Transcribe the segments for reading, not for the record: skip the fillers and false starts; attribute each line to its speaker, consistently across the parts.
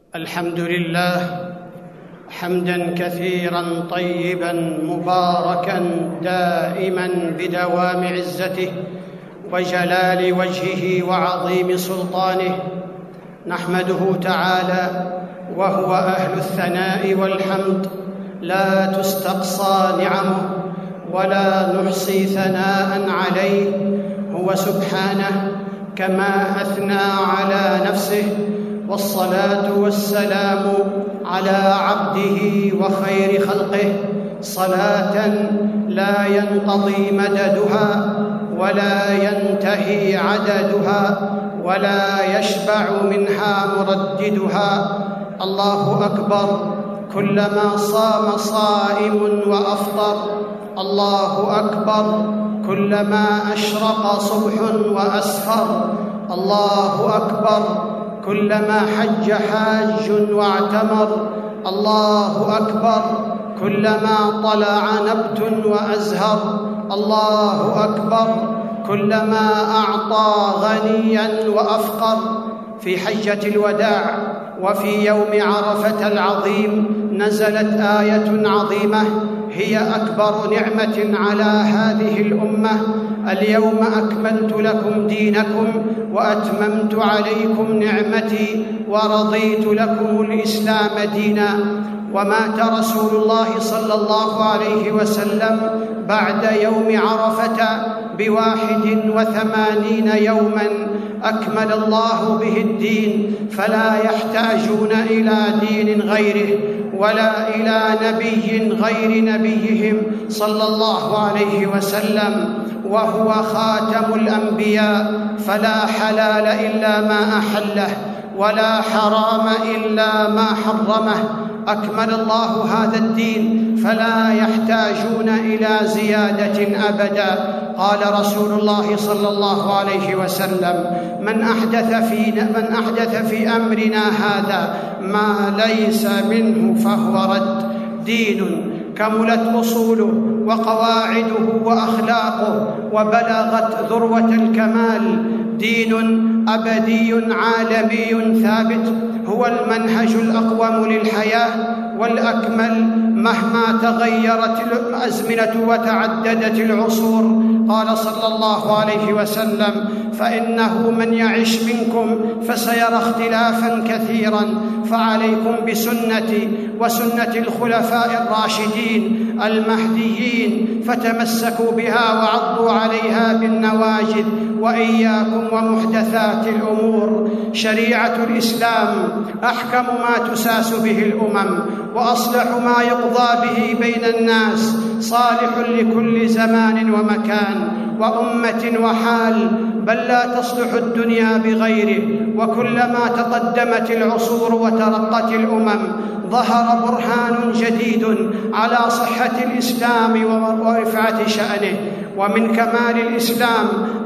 Speaker 1: الحمد لله حمداً كثيراً طيباً مباركاً دائماً بدوام عزته وجلال وجهه وعظيم سلطانه. نحمده تعالى وهو أهل الثناء والحمد، لا تستقصى نعمه ولا نحصي ثناء عليه. هو سبحانه كما أثنى على نفسه، والصلاة والسلام على عبده وخير خلقه صلاة لا ينقضي مددها ولا ينتهي عددها ولا يشبع منها مرددها. الله أكبر كلما صام صائم وأفطر، الله أكبر كلما أشرق صبح وأسفر، الله أكبر كلما حج حاج واعتمر، الله أكبر كلما طلع نبت وأزهر، الله أكبر كلما أعطى غنيا وأفقر. في حجة الوداع وفي يوم عرفة العظيم نزلت آية عظيمة هي أكبر نعمة على هذه الأمة: اليوم أكملت لكم دينكم وأتممت عليكم نعمتي ورضيت لكم الإسلام دينا. ومات رسول الله صلى الله عليه وسلم بعد يوم عرفة ب81 يوما أكمل الله به الدين، فلا يحتاجون إلى دين غيره ولا إلى نبي غير نبيهم صلى الله عليه وسلم، وهو خاتم الأنبياء، فلا حلال إلا ما أحله ولا حرام إلا ما حرمه. أكمل الله هذا الدين فلا يحتاجون إلى زيادة أبدا. قال رسول الله صلى الله عليه وسلم: من أحدث في أمرنا هذا ما ليس منه فهو رد. دين كملت أصوله وقواعده وأخلاقه وبلغت ذروة الكمال، دين أبدي عالمي ثابت، هو المنهج الأقوم للحياة والأكمل مهما تغيرت الأزمنة وتعددت العصور. قال صلى الله عليه وسلم: فإنه من يعش منكم فسيرى اختلافا كثيرا، فعليكم بسنتي وسنة الخلفاء الراشدين المهديين، فتمسكوا بها وعضوا عليها بالنواجذ، وإياكم ومحدثات الأمور. شريعة الإسلام أحكم ما تساس به الأمم، وأصلح ما يقضى به بين الناس، صالح لكل زمان ومكان وأمة وحال، بل لا تصلح الدنيا بغيره. وكلما تقدمت العصور وترقت الأمم ظهر برهان جديد على صحة الإسلام ورفعة شأنه. ومن كمال الإسلام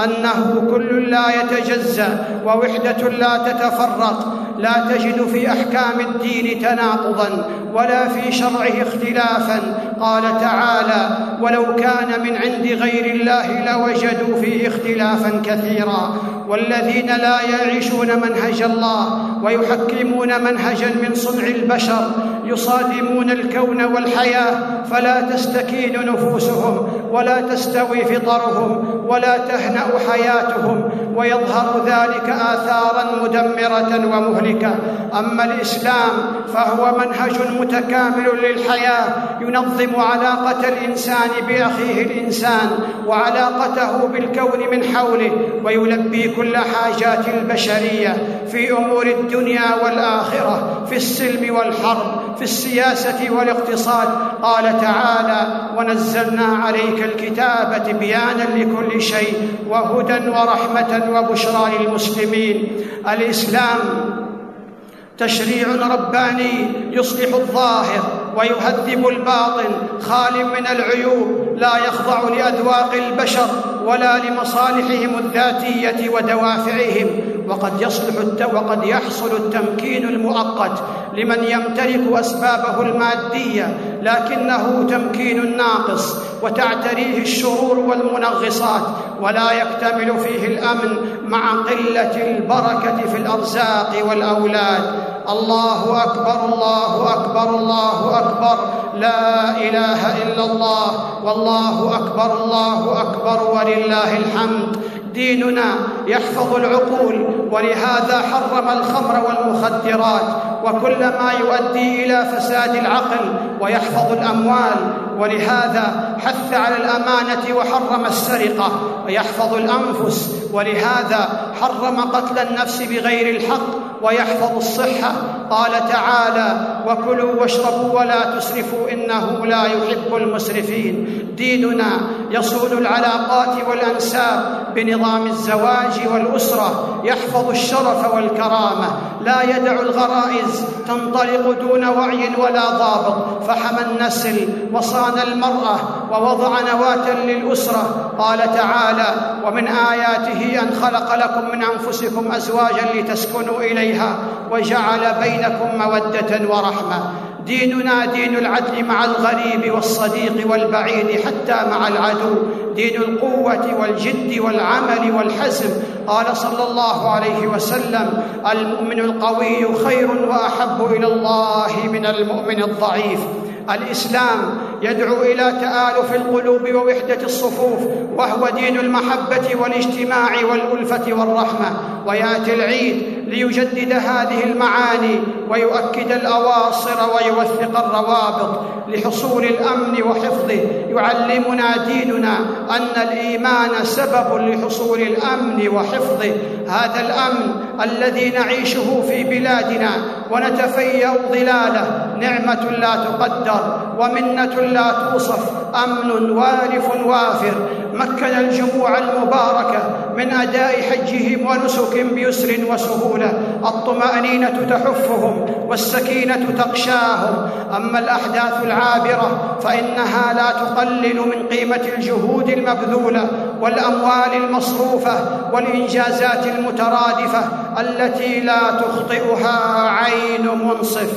Speaker 1: أنه كل لا يتجزأ ووحدة لا تتفرق. لا تجد في أحكام الدين تناقضا ولا في شرعه اختلافا. قال تعالى: ولو كان من عند غير الله لوجدوا فيه اختلافا كثيرا. والذين لا يعيشون منهج الله ويحكمون منهجا من صنع البشر يصادمون الكون والحياة، فلا تستكين نفوسهم ولا تستوي فطرهم ولا تهنأ حياتهم، ويظهر ذلك آثارا مدمرة ومهلكة. أما الإسلام فهو منهج متكامل للحياة، ينظم علاقة الإنسان بأخيه الإنسان وعلاقته بالكون من حوله، ويلبي كل حاجات البشرية في أمور الدنيا والآخرة، في السلم والحرب، في السياسة والاقتصاد. قال تعالى: ونزلنا عليك الكتاب تبيانا لكل شيء وهدى ورحمة وبشرى للمسلمين. الإسلام تشريع رباني يصلح الظاهر ويهذب الباطن، خال من العيوب، لا يخضع لأذواق البشر ولا لمصالحهم الذاتية ودوافعهم. وقد يحصل التمكين المؤقت لمن يمتلك أسبابه المادية، لكنه تمكين ناقص وتعتريه الشرور والمنغصات، ولا يكتمل فيه الأمن مع قلة البركة في الأرزاق والأولاد. الله أكبر الله أكبر الله أكبر، لا إله إلا الله، والله أكبر الله أكبر ولله الحمد. ديننا يحفظ العقول، ولهذا حرم الخمر والمخدرات وكل ما يؤدي إلى فساد العقل، ويحفظ الأموال، ولهذا حث على الأمانة وحرم السرقة، ويحفظ الأنفس، ولهذا حرم قتل النفس بغير الحق، ويحفظ الصحة. قال تعالى: وكلوا واشربوا ولا تسرفوا إنه لا يحب المسرفين. ديننا يصون العلاقات والأنساب بنظام الزواج والأسرة، يحفظ الشرف والكرامة، لا يدع الغرائز تنطلق دون وعي ولا ضابط، فحمى النسل وصان المرأة ووضع نواة للأسرة. قال تعالى: ومن آياته أن خلق لكم من أنفسكم أزواجا لتسكنوا إليها وجعل بينكم مودة ورحمة. ديننا دين العدل مع الغريب والصديق والبعيد حتى مع العدو، دين القوة والجد والعمل والحزم. قال صلى الله عليه وسلم: المؤمن القوي خير وأحب إلى الله من المؤمن الضعيف. الإسلام يدعو إلى تآلف القلوب ووحدة الصفوف، وهو دين المحبة والاجتماع والألفة والرحمة. ويأتي العيد ليجدد هذه المعاني ويؤكد الأواصر ويوثق الروابط لحصول الأمن وحفظه. يعلمنا ديننا أن الإيمان سبب لحصول الأمن وحفظه. هذا الأمن الذي نعيشه في بلادنا ونتفيأ ظلاله نعمة لا تقدر ومنة لا توصف، أمن وارف وافر مكن الجموع المباركة من أداء حجهم ونسك بيسر وسهولة. الطمأنينة تحفهم والسكينة تغشاهم. أما الأحداث العابرة فإنها لا تقلل من قيمة الجهود المبذولة والأموال المصروفة والإنجازات المترادفة التي لا تخطئها عين منصف.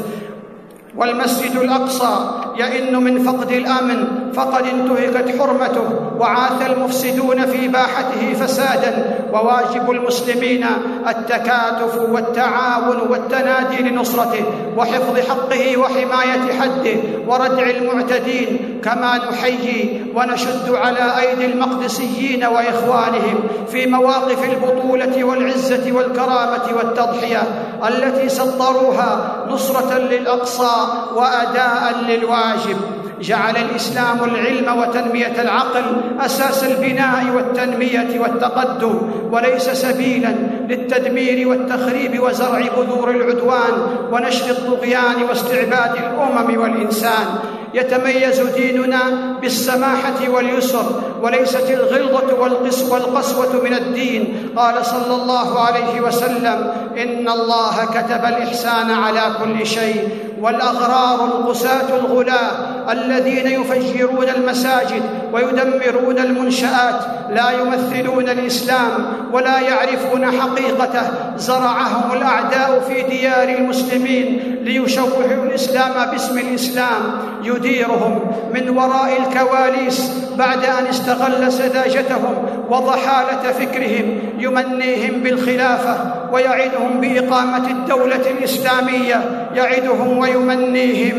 Speaker 1: والمسجد الأقصى يئن من فقد الأمن، فقد انتهكت حرمته وعاث المفسدون في باحته فسادا. وواجب المسلمين التكاتف والتعاون والتنادي لنصرته وحفظ حقه وحماية حده وردع المعتدين. كما نحيي ونشد على أيدي المقدسيين وإخوانهم في مواقف البطولة والعزة والكرامة والتضحية التي سطروها نصرة للأقصى وأداء للواجب. جعل الإسلام العلم وتنمية العقل أساس البناء والتنمية والتقدم، وليس سبيلا للتدمير والتخريب وزرع بذور العدوان ونشر الطغيان واستعباد الأمم والإنسان. يتميز ديننا بالسماحة واليسر، وليست الغلظة والقسوة من الدين. قال صلى الله عليه وسلم: إن الله كتب الإحسان على كل شيء. والأغرار القساة الغلاة الذين يفجرون المساجد ويدمرون المنشآت لا يمثلون الإسلام ولا يعرفون حقيقته، زرعهم الأعداء في ديار المسلمين ليشوهوا الإسلام باسم الإسلام. يديرهم من وراء الكواليس بعد أن استغل سذاجتهم وضحالة فكرهم، يمنيهم بالخلافة ويعدهم بإقامة الدولة الإسلامية، يعدهم ويمنيهم،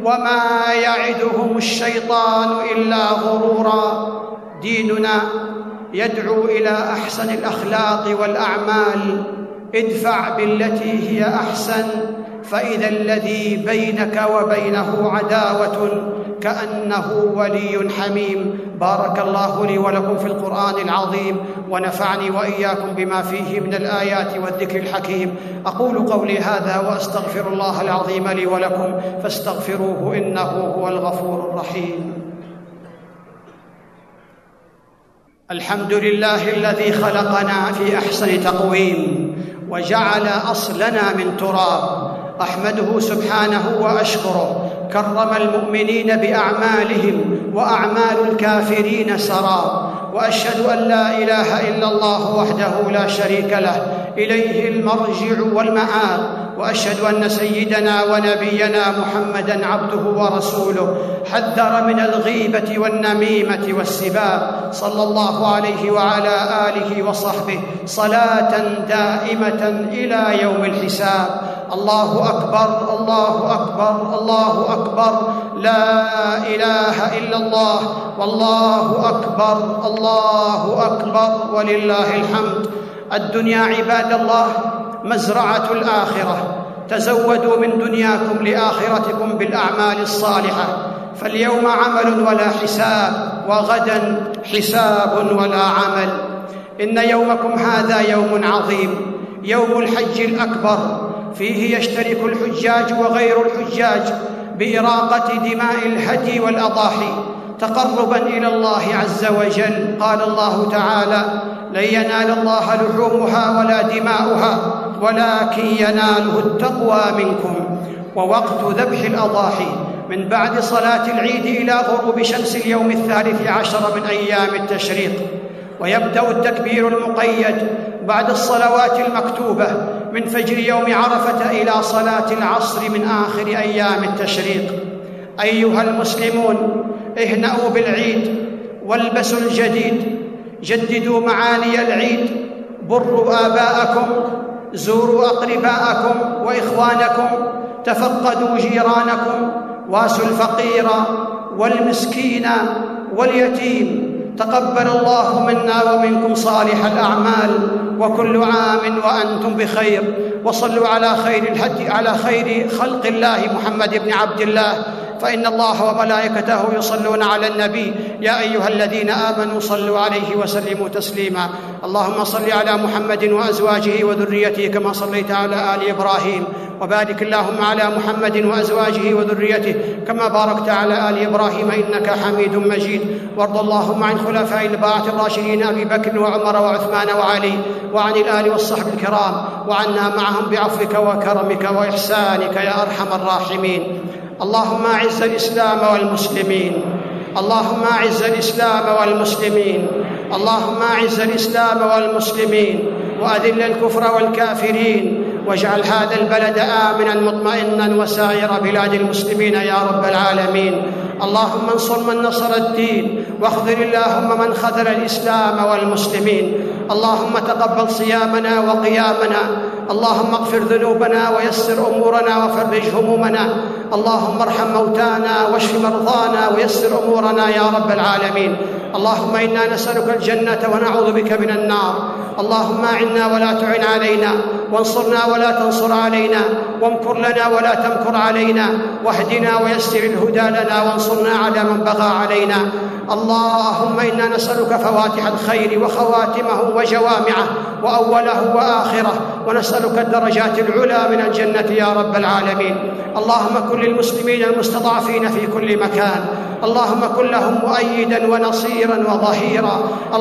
Speaker 1: وما يعدهم الشيطان إلا غرورا. ديننا يدعو إلى أحسن الأخلاق والأعمال. ادفع بالتي هي أحسن فإذا الذي بينك وبينه عداوة كأنه ولي حميم. بارك الله لي ولكم في القرآن العظيم، ونفعني وإياكم بما فيه من الآيات والذكر الحكيم. أقول قولي هذا وأستغفر الله العظيم لي ولكم فاستغفروه إنه هو الغفور الرحيم. الحمد لله الذي خلقنا في أحسن تقويم وجعل أصلنا من تراب. أحمده سبحانه وأشكره. كرم المؤمنين بأعمالهم وأعمال الكافرين سراب. وأشهد أن لا إله إلا الله وحده لا شريك له، إليه المرجع والمآب. وأشهد أن سيدنا ونبينا محمدًا عبده ورسوله، حذر من الغيبة والنميمة والسباب، صلى الله عليه وعلى آله وصحبه صلاة دائمة إلى يوم الحساب. الله أكبر الله أكبر الله أكبر، لا إله إلا الله، والله أكبر الله أكبر ولله الحمد. الدنيا عباد الله مزرعة الآخرة، تزودوا من دنياكم لآخرتكم بالأعمال الصالحة، فاليوم عمل ولا حساب، وغدا حساب ولا عمل. إن يومكم هذا يوم عظيم، يوم الحج الأكبر، فيه يشترك الحجاج وغير الحجاج بإراقة دماء الهدي والأضاحي تقربا إلى الله عز وجل. قال الله تعالى: لن ينال الله لحومها ولا دماؤها ولكن يناله التقوى منكم. ووقت ذبح الأضاحي من بعد صلاة العيد إلى غروب شمس اليوم 13 من أيام التشريق، ويبدأ التكبير المقيد بعد الصلوات المكتوبة من فجر يوم عرفة إلى صلاة العصر من آخر أيام التشريق. أيها المسلمون، اهنأوا بالعيد والبسوا الجديد، جددوا معاني العيد، بروا آباءكم، زوروا أقرباءكم وإخوانكم، تفقدوا جيرانكم، واسوا الفقير والمسكين واليتيم. تقبل الله منا ومنكم صالح الأعمال، وكل عام وأنتم بخير. وصلوا على خير خلق الله محمد بن عبد الله، فإن الله وملائكته يصلون على النبي. يا أيها الذين آمنوا صلوا عليه وسلموا تسليما. اللهم صل على محمد وأزواجه وذريته كما صليت على آل إبراهيم، وبارك اللهم على محمد وأزواجه وذريته كما باركت على آل إبراهيم إنك حميد مجيد. وارض اللهم عن خلفاء الأربعة الراشدين أبي بكر وعمر وعثمان وعلي، وعن الآل والصحب الكرام، وعنا معهم بعفوك وكرمك وإحسانك يا أرحم الراحمين. اللهم أعز الإسلام والمسلمين، اللهم أعز الإسلام والمسلمين، اللهم أعز الإسلام والمسلمين، وأذل الكفر والكافرين، واجعل هذا البلد آمنا مطمئنا وسائر بلاد المسلمين يا رب العالمين. اللهم انصر من نصر الدين، واخذل اللهم من خذل الإسلام والمسلمين. اللهم تقبل صيامنا وقيامنا، اللهم اغفر ذنوبنا ويسر أمورنا وفرج همومنا، اللهم ارحم موتانا واشف مرضانا ويسر أمورنا يا رب العالمين. اللهم إنا نسألك الجنة ونعوذ بك من النار. اللهم أعنا ولا تعن علينا، وانصرنا ولا تنصر علينا، وامكر لنا ولا تمكر علينا، واهدنا ويسر الهدى لنا، وانصرنا على من بغى علينا. اللهم إنا نسألك فواتح الخير وخواتمه وجوامعه وأوله وآخره، ونسألك الدرجات العلى من الجنة يا رب العالمين. اللهم كن للمسلمين المستضعفين في كل مكان، اللهم كن لهم مؤيدا ونصيرا وظهيرا.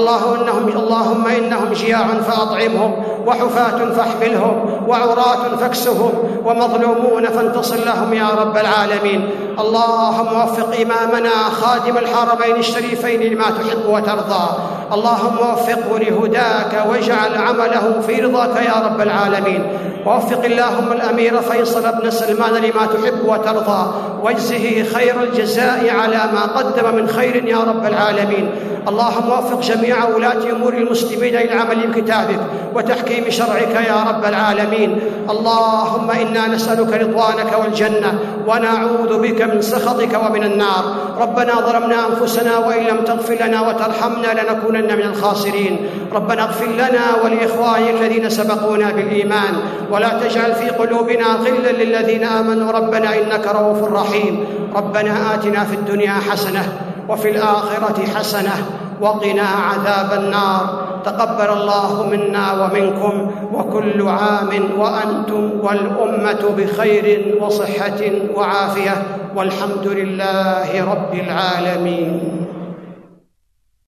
Speaker 1: اللهم إنهم جياع فأطعمهم، وحفاة فاحملهم، وعراة فاكسهم، ومظلومون فانتصر لهم يا رب العالمين. اللهم وفق إمامنا خادم الحرمين الشريفين لما تحب وترضى، اللهم وفقه لهداك واجعل عمله في رضاك يا رب العالمين. ووفق اللهم الأمير فيصل بن سلمان لما تحب وترضى، واجزه خير الجزاء على ما قدم من خير يا رب العالمين. اللهم وفق جميع ولاة أمور المسلمين إلى عمل كتابك وتحكيم شرعك يا رب العالمين. اللهم إنا نسألك رضوانك والجنة، ونعوذ بك من سخطك ومن النار. ربنا ظلمنا أنفسنا وإن لم تغفر لنا وترحمنا لنكونن من الخاسرين. ربنا اغفر لنا ولإخواننا الذين سبقونا بالإيمان، ولا تجعل في قلوبنا غلا للذين آمنوا ربنا إنك رؤوف رحيم. ربنا آتنا في الدنيا حسنة وفي الآخرة حسنة وقنا عذاب النار. تقبل الله منا ومنكم، وكل عام وأنتم والأمة بخير وصحة وعافية، والحمد لله رب العالمين.